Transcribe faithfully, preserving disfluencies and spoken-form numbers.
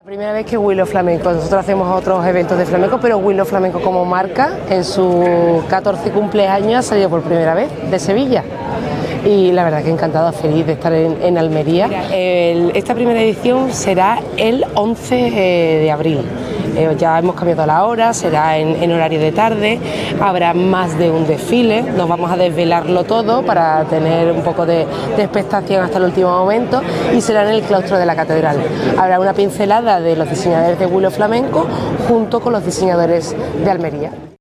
Primera vez que Willow Flamenco, nosotros hacemos otros eventos de flamenco, pero Willow Flamenco como marca en su catorce cumpleaños ha salido por primera vez de Sevilla. Y la verdad que encantada, feliz de estar en, en Almería. Mira, el, esta primera edición será el once de abril. Eh, ya hemos cambiado la hora, será en, en horario de tarde, habrá más de un desfile, nos vamos a desvelarlo todo para tener un poco de, de expectación hasta el último momento, y será en el claustro de la catedral. Habrá una pincelada de los diseñadores de Willow Flamenco junto con los diseñadores de Almería.